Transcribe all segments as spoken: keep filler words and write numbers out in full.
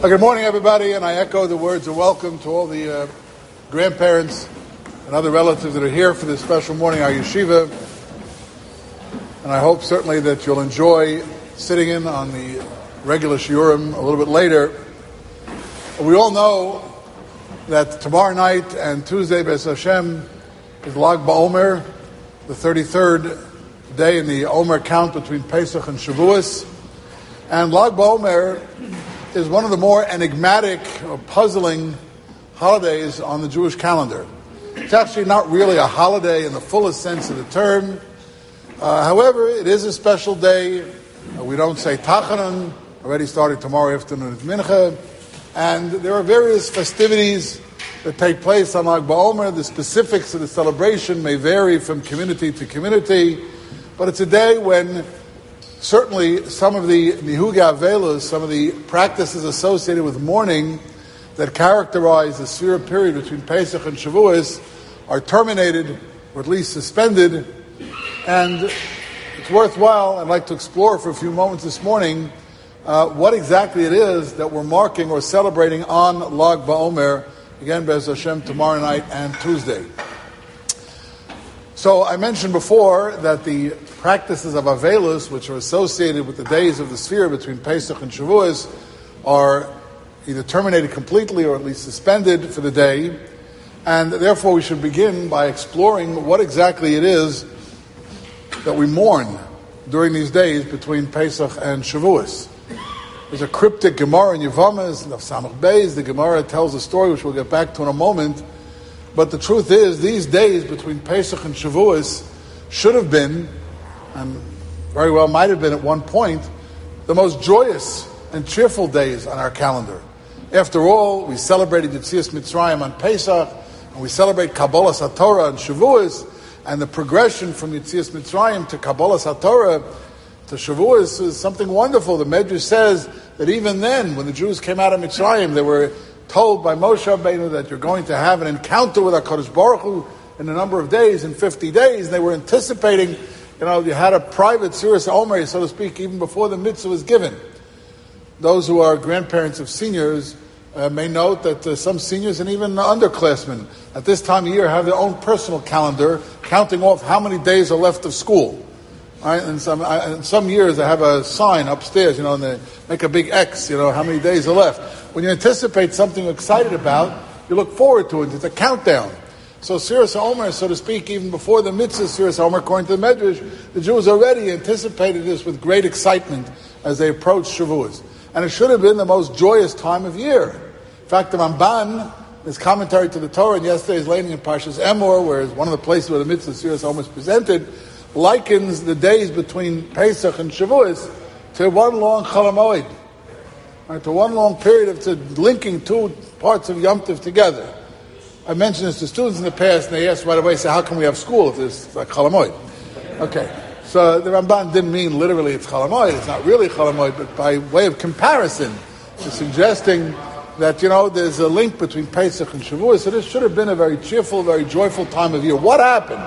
Good morning, everybody, and I echo the words of welcome to all the uh, grandparents and other relatives that are here for this special morning, our yeshiva. And I hope certainly that you'll enjoy sitting in on the regular shiurim a little bit later. We all know that tomorrow night and Tuesday, Be'ez Hashem, is Lag BaOmer, the thirty-third day in the Omer count between Pesach and Shavuos. And Lag BaOmer is one of the more enigmatic or puzzling holidays on the Jewish calendar. It's actually not really a holiday in the fullest sense of the term. Uh, however, it is a special day. Uh, we don't say Tachanun, already starting tomorrow afternoon at Mincha. And there are various festivities that take place on Lag BaOmer. The specifics of the celebration may vary from community to community, but it's a day when certainly some of the Nihuga Avelos, some of the practices associated with mourning that characterize the sphere period between Pesach and Shavuos are terminated, or at least suspended. And it's worthwhile, I'd like to explore for a few moments this morning uh, what exactly it is that we're marking or celebrating on Lag BaOmer, again, Be'ez Hashem, tomorrow night and Tuesday. So I mentioned before that the practices of Avelos, which are associated with the days of the sphere between Pesach and Shavuos, are either terminated completely or at least suspended for the day. And therefore we should begin by exploring what exactly it is that we mourn during these days between Pesach and Shavuos. There's a cryptic Gemara in Yevamos, of Samach Beis. The Gemara tells a story which we'll get back to in a moment. But the truth is, these days between Pesach and Shavuos should have been, and very well might have been at one point, the most joyous and cheerful days on our calendar. After all, we celebrated Yetzias Mitzrayim on Pesach, and we celebrate Kabbalas HaTorah on Shavuos, and the progression from Yetzias Mitzrayim to Kabbalas HaTorah to Shavuos is something wonderful. The Medrash says that even then, when the Jews came out of Mitzrayim, they were told by Moshe Rabbeinu that you're going to have an encounter with HaKadosh Baruch Hu in a number of days, in fifty days. They were anticipating, you know, you had a private Sirus Omer, so to speak, even before the mitzvah was given. Those who are grandparents of seniors uh, may note that uh, some seniors and even underclassmen at this time of year have their own personal calendar, counting off how many days are left of school. Right? And some I, in some years they have a sign upstairs, you know, and they make a big X, you know, how many days are left. When you anticipate something you're excited about, you look forward to it. It's a countdown. So Sirus Omer, so to speak, even before the mitzvah Sirus Omer, according to the Medrash, the Jews already anticipated this with great excitement as they approached Shavuos. And it should have been the most joyous time of year. In fact, the Ramban, his commentary to the Torah, and yesterday's landing in Parshas Emor, where it's one of the places where the mitzvah Sirus Omer is presented, likens the days between Pesach and Shavuos to one long Chol HaMoed. Right, to one long period of to linking two parts of Yom Tov together. I mentioned this to students in the past, and they asked right away, say, how can we have school if there's like Chol HaMoed? Okay, so the Ramban didn't mean literally it's Chol HaMoed, it's not really Chol HaMoed, but by way of comparison, is suggesting that, you know, there's a link between Pesach and Shavuos, so this should have been a very cheerful, very joyful time of year. What happened?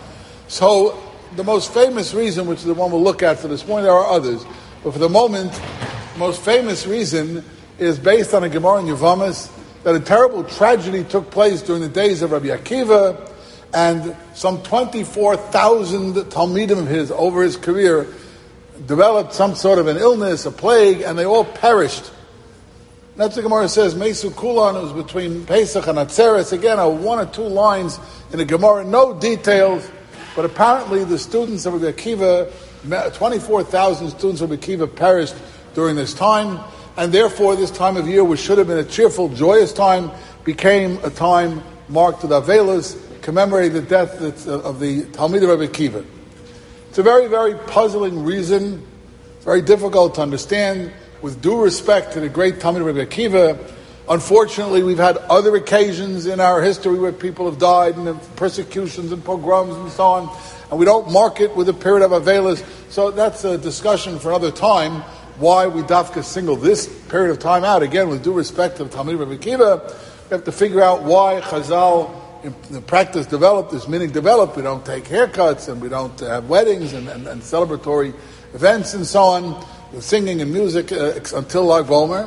So, the most famous reason, which is the one we'll look at for this morning, there are others, but for the moment, most famous reason is based on a Gemara in Yevamos that a terrible tragedy took place during the days of Rabbi Akiva, and some twenty-four thousand Talmidim of his over his career developed some sort of an illness, a plague, and they all perished. That's what the Gemara says, Mesu Kulan, it was between Pesach and Atzeres, again, a one or two lines in the Gemara, no details, but apparently the students of Rabbi Akiva, twenty-four thousand students of Rabbi Akiva perished during this time, and therefore this time of year, which should have been a cheerful, joyous time, became a time marked with Avelos, commemorating the death of the Talmid of Rabbi Akiva. It's a very, very puzzling reason. It's very difficult to understand. With due respect to the great Talmid of Rabbi Akiva, unfortunately, we've had other occasions in our history where people have died, and persecutions and pogroms and so on, and we don't mark it with a period of Avelos. So that's a discussion for another time. Why we dafka single this period of time out, again, with due respect to the Talmid Rabbi Akiva, we have to figure out why Chazal, in the practice developed, this meaning developed. We don't take haircuts, and we don't have weddings and, and, and celebratory events and so on, with singing and music uh, until Lag BaOmer.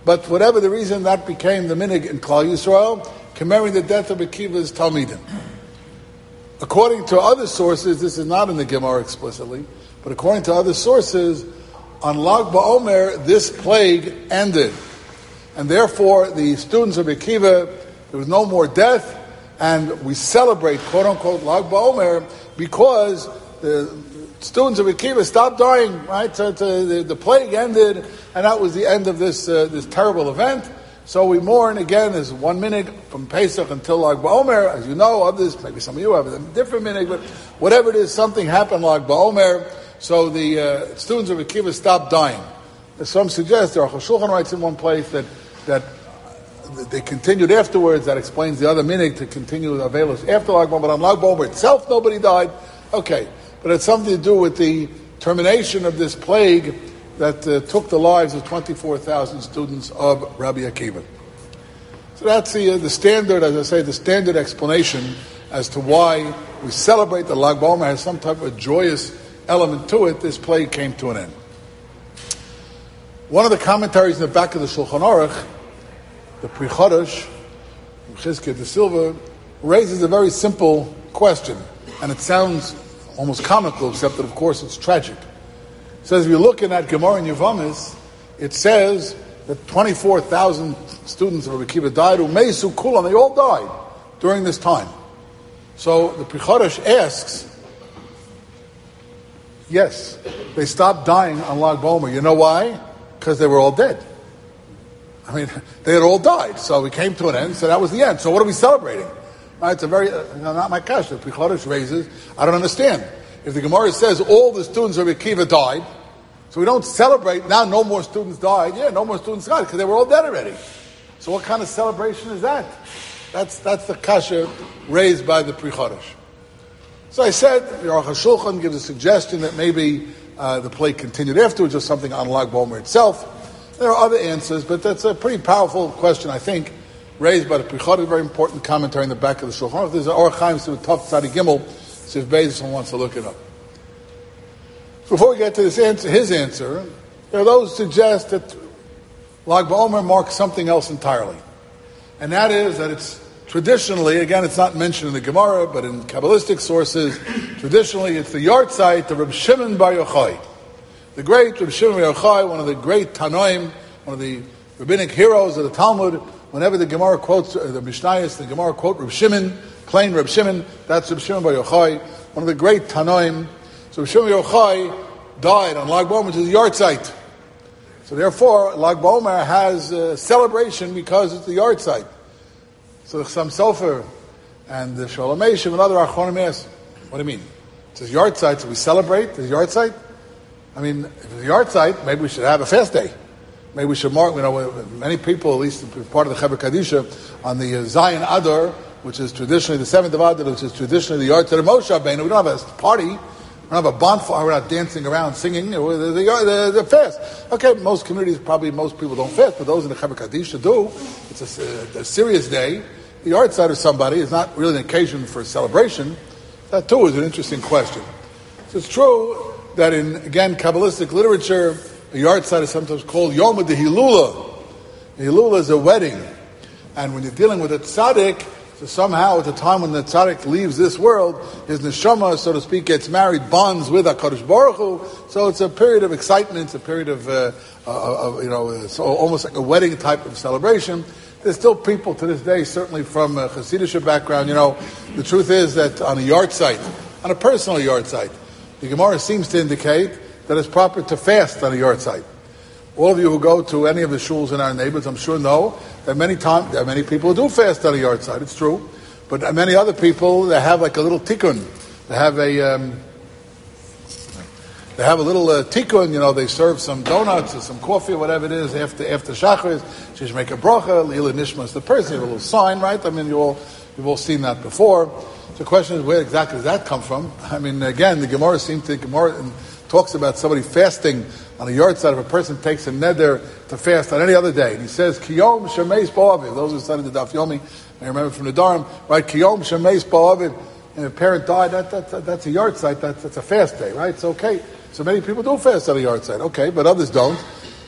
But whatever the reason, that became the minig in Klal Yisrael, commemorating the death of Akiva's Talmidim. According to other sources, this is not in the Gemara explicitly, but according to other sources, on Lag BaOmer, this plague ended. And therefore, the students of Akiva, there was no more death, and we celebrate, quote-unquote, Lag BaOmer, because the students of Akiva stopped dying, right? So the, the plague ended, and that was the end of this uh, this terrible event. So we mourn again as one minute from Pesach until Lag BaOmer. As you know, others, maybe some of you have a different minute, but whatever it is, something happened Lag BaOmer. So the uh, students of Akiva stopped dying. As some suggest, the Aruch HaShulchan writes in one place that that they continued afterwards. That explains the other minute to continue the Avelos after Lag BaOmer. But on Lag BaOmer itself, nobody died. Okay, but it's something to do with the termination of this plague that uh, took the lives of twenty-four thousand students of Rabbi Akiva. So that's the, uh, the standard, as I say, the standard explanation as to why we celebrate the Lag BaOmer has some type of joyous element to it. This plague came to an end. One of the commentaries in the back of the Shulchan Aruch, the Pri Chodesh, Chizkiah de Silva, raises a very simple question, and it sounds almost comical, except that of course it's tragic. It says, if you're looking at Gemara and Yevamis, it says that twenty-four thousand students of Rabbi Akiva died, Umeisu Kulam, they all died during this time. So the Pri Chodesh asks, yes, they stopped dying on Lag BaOmer. You know why? Because they were all dead. I mean, they had all died. So we came to an end, so that was the end. So what are we celebrating? Right, it's a very, uh, not my kasha. The Pri Chodesh raises, I don't understand. If the Gemara says all the students of Akiva died, so we don't celebrate, now no more students died. Yeah, no more students died, because they were all dead already. So what kind of celebration is that? That's that's the kasha raised by the Pri Chodesh. So I said, the Aruch HaShulchan gives a suggestion that maybe uh, the plague continued afterwards, or something on Lag BaOmer itself. There are other answers, but that's a pretty powerful question, I think, raised by the Pri Chodesh, a very important commentary in the back of the Shulchan Aruch. There's an Orach Chaim Sivut Tov Tzadi Gimel, so if Bezos wants to look it up. Before we get to this answer, his answer, there are those who suggest that Lag BaOmer marks something else entirely. And that is that it's traditionally, again, it's not mentioned in the Gemara, but in Kabbalistic sources, traditionally it's the yahrzeit of Reb Shimon Bar Yochai. The great Reb Shimon Bar Yochai, one of the great Tanoim, one of the rabbinic heroes of the Talmud. Whenever the Gemara quotes, uh, the Mishnayos, the Gemara quote Reb Shimon, plain Reb Shimon, that's Reb Shimon Bar Yochai, one of the great Tanoim. So Reb Shimon Bar Yochai died on Lag BaOmer, which is the yahrzeit. So therefore, Lag BaOmer has a celebration because it's the yahrzeit. So the Chassam Sofer and the Sholem Eishim and other Achronim ask, what do you mean? It says yahrzeit, so we celebrate the yahrzeit? I mean, if it's a yahrzeit, maybe we should have a fast day. Maybe we should mark, you know, many people, at least part of the Chevra Kadisha, on the Zion Adar, which is traditionally the seventh of Adar, which is traditionally the yahrzeit of Moshe Rabbeinu. We don't have a party, we don't have a bonfire, we're not dancing around singing, you know, the, the, the, the fast. Okay, most communities, probably most people don't fast, but those in the Chevra Kadisha do. It's a, a serious day. The yahrzeit of somebody is not really an occasion for a celebration. That too is an interesting question. So it's true that in, again, Kabbalistic literature, a yahrzeit is sometimes called Yom HaHilula. The Hilula is a wedding. And when you're dealing with a tzaddik, so somehow at the time when the tzaddik leaves this world, his neshama, so to speak, gets married, bonds with HaKadosh Baruch Hu. So it's a period of excitement, it's a period of, uh, of you know, so almost like a wedding type of celebration. There's still people to this day, certainly from a Hasidic background, you know, the truth is that on a yahrzeit, on a personal yahrzeit, the Gemara seems to indicate that it's proper to fast on a yahrzeit. All of you who go to any of the shuls in our neighborhoods, I'm sure know that many times, there are many people who do fast on a yahrzeit, it's true. But many other people, they have like a little tikkun. They have a, um, they have a little uh, tikkun, you know, they serve some donuts or some coffee or whatever it is after after Shacharis. She should make a bracha, Lila Nishma is the person, you have a little sign, right? I mean, you all, you've all seen that before. So the question is, where exactly does that come from? I mean, again, the Gemara seems to, the Gemara talks about somebody fasting on a yahrzeit if a person takes a neder to fast on any other day. And he says, Kiyom Shemeis Ba'avid. Those who studied the Daf Yomi, I remember from the Dharm, right? Kiyom Shemeis Ba'avid. And if a parent died, that, that, that, that's a yahrzeit, that's, that's a fast day, right? It's okay. So many people do fast on a yahrzeit. Okay, but others don't.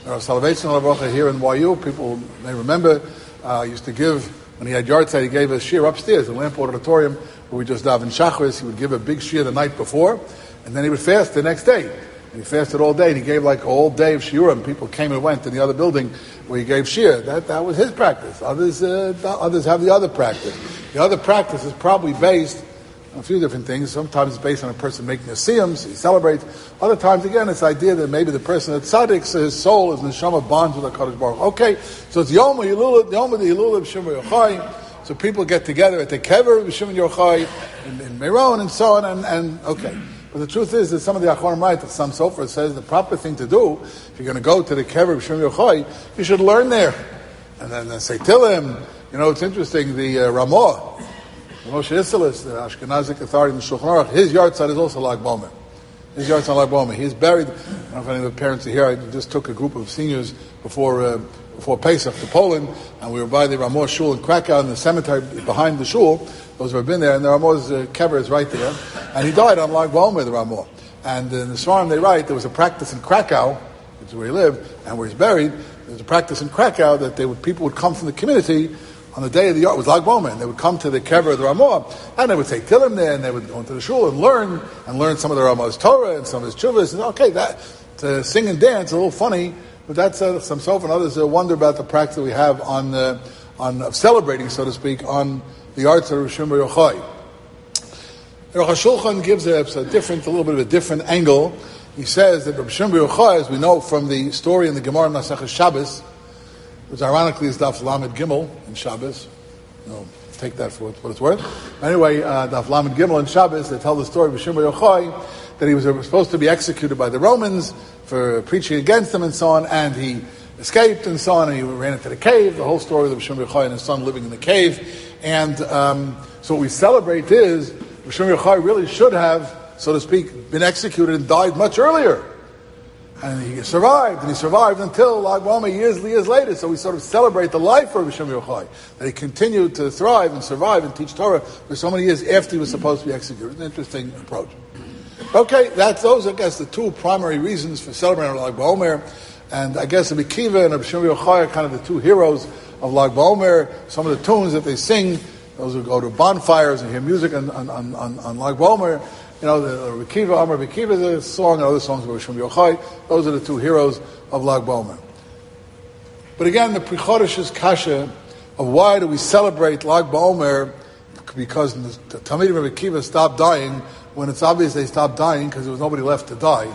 Rav Soloveitchik Lavrocha here in Y U, people may remember, uh, used to give, when he had yard side, he gave a shir upstairs, the Lamp Auditorium, where we just daven Shachris. He would give a big shir the night before, and then he would fast the next day. And he fasted all day, and he gave like a whole day of shiurim. People came and went in the other building where he gave shir. That that was his practice. Others uh, others have the other practice. The other practice is probably based on a few different things. Sometimes it's based on a person making a siyum, so he celebrates. Other times, again, it's the idea that maybe the person at tzaddik, so his soul is neshama bonds with HaKadosh Baruch Hu. Okay, so it's Yom Yilul, Yom the Yilul of Shimon Yochai. So people get together at the kever of Shimon Yochai in, in Meron and so on, and, and okay. But the truth is that some of the Achronim write that some Sofer says the proper thing to do, if you're going to go to the kever of Shimon Yochai, you should learn there. And then, then say Tillim. You know, it's interesting, the uh, Ramah, the Moshe Isserles, the Ashkenazic authority in the Shulchan Aruch, his yard site is also Lag Bomer. His yard site is Lag Bomer. He's buried, I don't know if any of the parents are here, I just took a group of seniors before uh, before Pesach to Poland, and we were by the Ramah Shul in Krakow, in the cemetery behind the shul. Those who have been there, and the Ramah's uh, kever is right there. And he died on Lag Bomer, the Ramah. And in the Svarim they write, there was a practice in Krakow, which is where he lived, and where he's buried. There was a practice in Krakow that they would, people would come from the community on the day of the yard, it was Lag Bomer, and they would come to the kever of the Ramah, and they would say Tillim there, and they would go into the shul and learn, and learn some of the Ramah's Torah and some of his chuvas. And okay, that, to sing and dance, a little funny, but that's uh, some Sof and others uh, wonder about the practice that we have on, uh, on uh, celebrating, so to speak, on the arts of Shimon Yochai. Aruch HaShulchan gives a, a different, a little bit of a different angle. He says that Rabbi Shimon Yochai, as we know from the story in the Gemara Masechus Shabbos, which ironically is Daf Lamed Gimel in Shabbos. You know, take that for what it's worth. Anyway, uh, Daf Lamed Gimel in Shabbos, they tell the story of Shimon Yochai, that he was supposed to be executed by the Romans for preaching against them and so on, and he escaped and so on, and he ran into the cave, the whole story of Shimon Yochai and his son living in the cave. And um, so what we celebrate is, Shimon Yochai really should have, so to speak, been executed and died much earlier. And he survived, and he survived until Lag Bomer years years later. So we sort of celebrate the life of Shimon Yochai, that he continued to thrive and survive and teach Torah for so many years after he was supposed to be executed. It's an interesting approach. Okay, that's those, I guess, the two primary reasons for celebrating Lag Bomer. And I guess Rabbi Kiva and Rabbi Shimon Yochai are kind of the two heroes of Lag Bomer. Some of the tunes that they sing, those who go to bonfires and hear music on, on, on, on Lag Bomer, you know, the Rabbi Kiva, Amar Rabbi Kiva is a song, and other songs by Shimon Yochai. Those are the two heroes of Lag Bomer. But again, the Pri Chodesh's kasha of why do we celebrate Lag Bomer, because the Talmidim of Rabbi Kiva stopped dying when it's obvious they stopped dying because there was nobody left to die.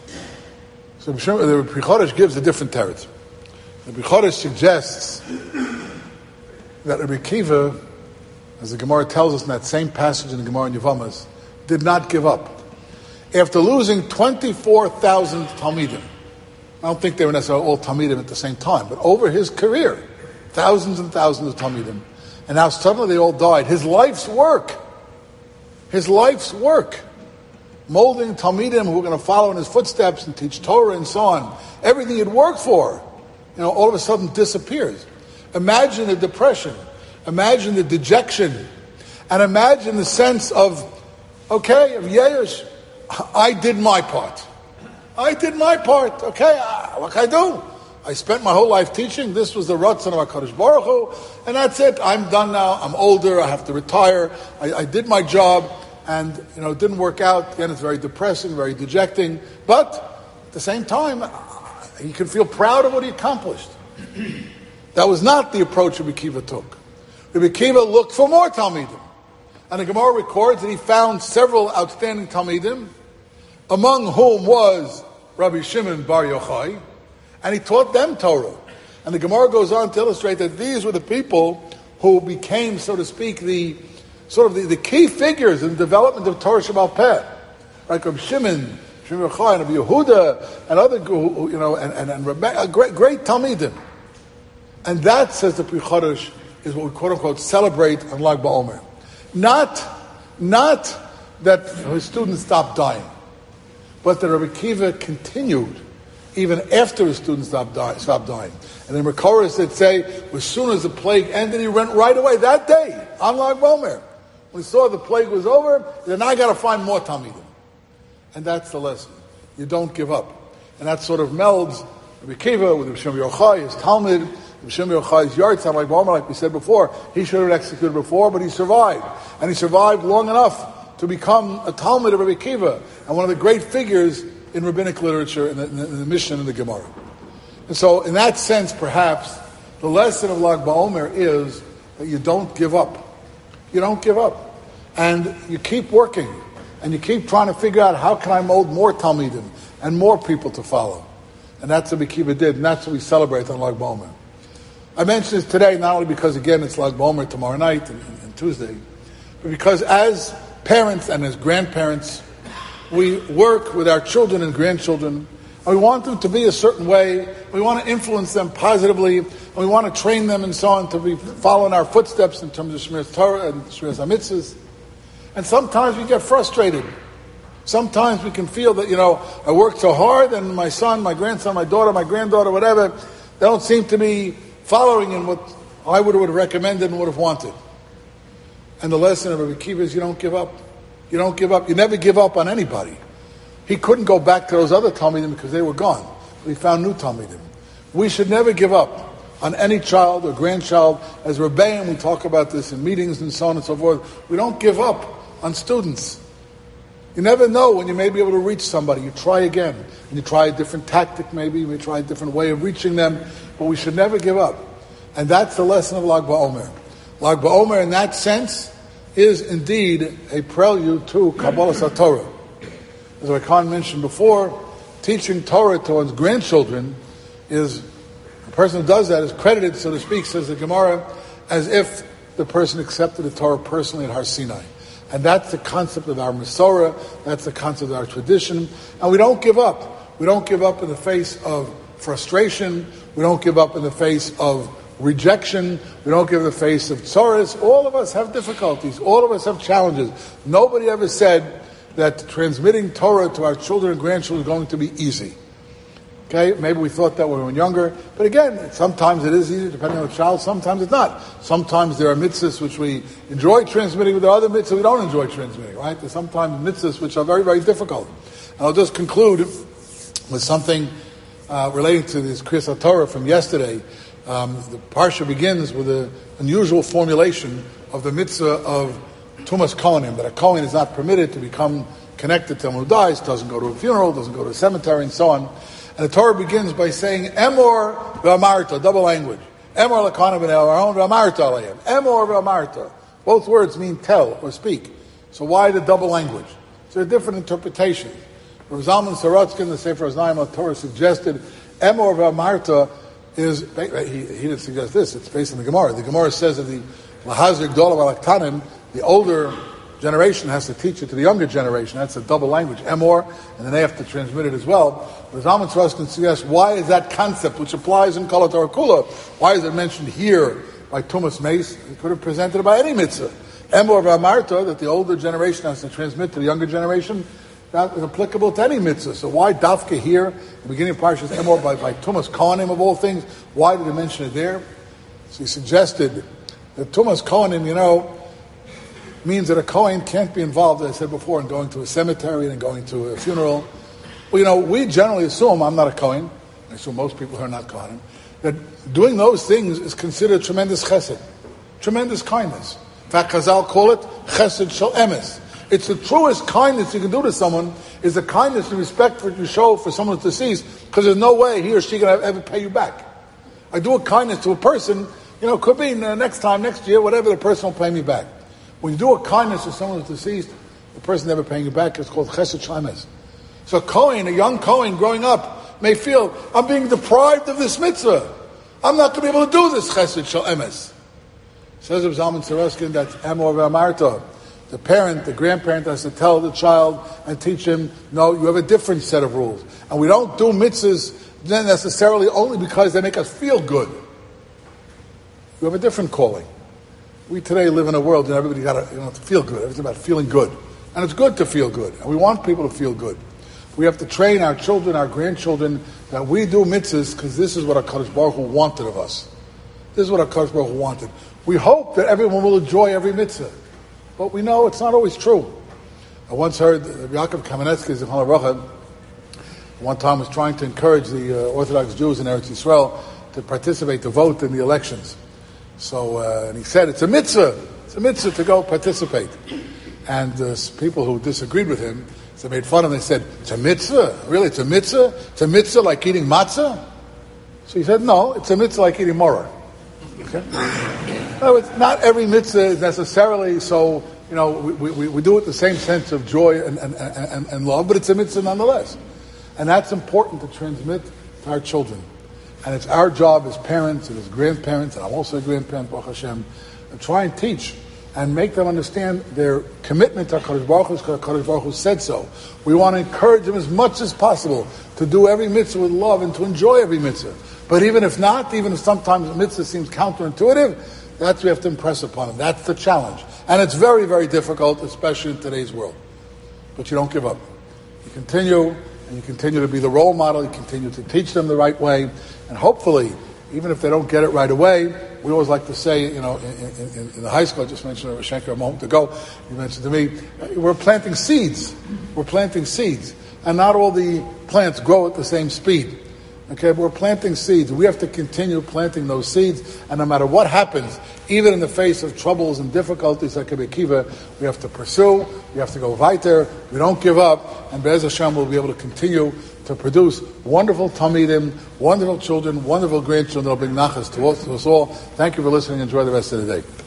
So the Pri Chodesh gives a different teretz. The Pri Chodesh suggests that Rabbi Kiva, as the Gemara tells us in that same passage in the Gemara in Yevamos, did not give up. After losing twenty-four thousand Talmidim, I don't think they were necessarily all Talmidim at the same time, but over his career, thousands and thousands of Talmidim, and now suddenly they all died. His life's work, his life's work, molding Talmidim who are going to follow in his footsteps and teach Torah and so on, everything he'd worked for, you know, all of a sudden disappears. Imagine the depression, imagine the dejection, and imagine the sense of, okay, of Yerush, I did my part. I did my part. Okay, what can I do? I spent my whole life teaching. This was the Ratzon of HaKadosh Baruch Hu, and that's it. I'm done now. I'm older. I have to retire. I, I did my job, and you know, it didn't work out. Again, it's very depressing, very dejecting. But at the same time, he can feel proud of what he accomplished. That was not the approach Rabbi Kiva took. Rabbi Kiva looked for more Talmidim. And the Gemara records that he found several outstanding Talmidim, among whom was Rabbi Shimon Bar Yochai, and he taught them Torah. And the Gemara goes on to illustrate that these were the people who became, so to speak, the sort of the, the key figures in the development of Torah Shebaal Peh. Like Rabbi Shimon, Shimon Yochai, and Rabbi Yehuda, and other, you know, and, and, and Rebbe, great, great Talmidim. And that, says the Pri Chodesh, is what we quote unquote celebrate on Lag BaOmer. Not, not that his students stopped dying, but that Rabbi Kiva continued even after his students stopped dying. Stopped dying. And in Rekoros that say, as soon as the plague ended, he went right away that day on Lag BaOmer. When he saw the plague was over, he said, now I got to find more Talmidim. And that's the lesson. You don't give up. And that sort of melds Rabbi Akiva, with Rabbi Shimon Yochai, his Talmud, Rabbi Shimon Yochai's yard time, like Ba'omer, like we said before, he should have been executed before, but he survived. And he survived long enough to become a Talmud of Rabbi Akiva, and one of the great figures in rabbinic literature, in the, in the, in the Mishnah and the Gemara. And so, in that sense, perhaps, the lesson of Lag BaOmer is that you don't give up. You don't give up. And you keep working. And you keep trying to figure out, how can I mold more Talmidim and more people to follow? And that's what Akiva did, and that's what we celebrate on Lag BaOmer. I mention this today not only because, again, it's Lag BaOmer tomorrow night and, and, and Tuesday, but because as parents and as grandparents, we work with our children and grandchildren, and we want them to be a certain way. We want to influence them positively, and we want to train them and so on to be following our footsteps in terms of Shmiras Torah and Shmiras HaMitzvahs. And sometimes we get frustrated. Sometimes we can feel that, you know, I worked so hard, and my son, my grandson, my daughter, my granddaughter, whatever, they don't seem to be following in what I would have recommended and would have wanted. And the lesson of Rabbi Akiva is you don't give up. You don't give up. You never give up on anybody. He couldn't go back to those other Talmidim because they were gone. But he found new Talmidim. We should never give up on any child or grandchild. As Rebbeim, we talk about this in meetings and so on and so forth. We don't give up on students. You never know when you may be able to reach somebody. You try again. And you try a different tactic maybe. You may try a different way of reaching them. But we should never give up. And that's the lesson of Lag BaOmer. Lag BaOmer, in that sense, is indeed a prelude to Kabbalas HaTorah. As I Khan mentioned before, teaching Torah to one's grandchildren is, the person who does that is credited, so to speak, says the Gemara, as if the person accepted the Torah personally at Har Sinai. And that's the concept of our Masorah, that's the concept of our tradition. And we don't give up. We don't give up in the face of frustration. We don't give up in the face of rejection. We don't give in the face of tzoros. All of us have difficulties. All of us have challenges. Nobody ever said that transmitting Torah to our children and grandchildren is going to be easy. Okay, maybe we thought that when we were younger, but again, sometimes it is easy depending on the child, sometimes it's not. Sometimes there are mitzvahs which we enjoy transmitting, but there are other mitzvahs we don't enjoy transmitting, right? There's sometimes mitzvahs which are very, very difficult. And I'll just conclude with something uh, relating to this Kriyas HaTorah from yesterday. Um, the Parsha begins with an unusual formulation of the mitzvah of Tumas Kohanim, that a Kohen is not permitted to become connected to someone who dies, doesn't go to a funeral, doesn't go to a cemetery, and so on. And the Torah begins by saying, Emor v'amarta, double language. Emor l'kohanim b'nei Aaron v'amarta aleihem. Emor v'amarta. Both words mean tell or speak. So why the double language? So there are different interpretations. Rav Zalman Sorotzkin, the Sefer Haznaim Torah, suggested Emor v'amarta is, he, he didn't suggest this, it's based on the Gemara. The Gemara says that the Lahazir Gdolah V'alaktanim, the older generation has to teach it to the younger generation. That's a double language, Emor, and then they have to transmit it as well. But Zalman Sorotzkin suggests, why is that concept, which applies in Kol HaTorah Kula, why is it mentioned here by Tumas Meis? He could have presented it by any mitzvah. Emor v'amarta, that the older generation has to transmit to the younger generation, that is applicable to any mitzvah. So why Dafka here, the beginning of Parshas Emor, by, by Tumas Kohanim of all things, why did he mention it there? So he suggested that Tumas Kohanim, you know, means that a Kohen can't be involved, as I said before, in going to a cemetery and going to a funeral. Well, you know, we generally assume, I'm not a Kohen, I assume most people are not Kohanim, that doing those things is considered tremendous chesed, tremendous kindness. In fact, Chazal call it chesed shel emes. It's the truest kindness you can do to someone, is the kindness and respect that you show for someone who's deceased, because there's no way he or she can ever pay you back. I do a kindness to a person, you know, could be next time, next year, whatever, the person will pay me back. When you do a kindness to someone who's deceased, the person never paying you back. It's called chesed shel emes. So a Kohen, a young Kohen growing up, may feel, I'm being deprived of this mitzvah. I'm not going to be able to do this chesed shel emes. Says of Zalman Sorotzkin, that's Emor v'amarta. The parent, the grandparent has to tell the child and teach him, no, you have a different set of rules. And we don't do mitzvahs then necessarily only because they make us feel good. You have a different calling. We today live in a world and everybody got to, you know, to feel good. Everything's about feeling good. And it's good to feel good. And we want people to feel good. We have to train our children, our grandchildren, that we do mitzvahs because this is what HaKadosh Baruch Hu wanted of us. This is what HaKadosh Baruch Hu wanted. We hope that everyone will enjoy every mitzvah. But we know it's not always true. I once heard Yaakov Kamenetsky, Zichrono Livracha, one time was trying to encourage the uh, Orthodox Jews in Eretz Yisrael to participate, to vote in the elections. So, uh, and he said, it's a mitzvah. It's a mitzvah to go participate. And uh, people who disagreed with him, they made fun of him. They said, it's a mitzvah? Really, it's a mitzvah? It's a mitzvah like eating matzah? So he said, no, it's a mitzvah like eating maror. Okay? No, it's not every mitzvah is necessarily so, you know, we, we, we do it with the same sense of joy and, and, and, and love, but it's a mitzvah nonetheless. And that's important to transmit to our children. And it's our job as parents and as grandparents, and I'm also a grandparent, Baruch Hashem, to try and teach and make them understand their commitment to HaKadosh Baruch Hu, because HaKadosh Baruch Hu said so. We want to encourage them as much as possible to do every mitzvah with love and to enjoy every mitzvah. But even if not, even if sometimes the mitzvah seems counterintuitive, that's what we have to impress upon them. That's the challenge. And it's very, very difficult, especially in today's world. But you don't give up. You continue, and you continue to be the role model, you continue to teach them the right way, and hopefully, even if they don't get it right away, we always like to say, you know, in, in, in the high school, I just mentioned Shenker a moment ago, you mentioned to me, we're planting seeds. We're planting seeds. And not all the plants grow at the same speed. Okay, but we're planting seeds. We have to continue planting those seeds, and no matter what happens, even in the face of troubles and difficulties like Rabbi Akiva, we have to pursue, we have to go weiter, we don't give up, and Be'ez Hashem will be able to continue to produce wonderful Talmidim, wonderful children, wonderful grandchildren that will bring nachas to us all. Thank you for listening. Enjoy the rest of the day.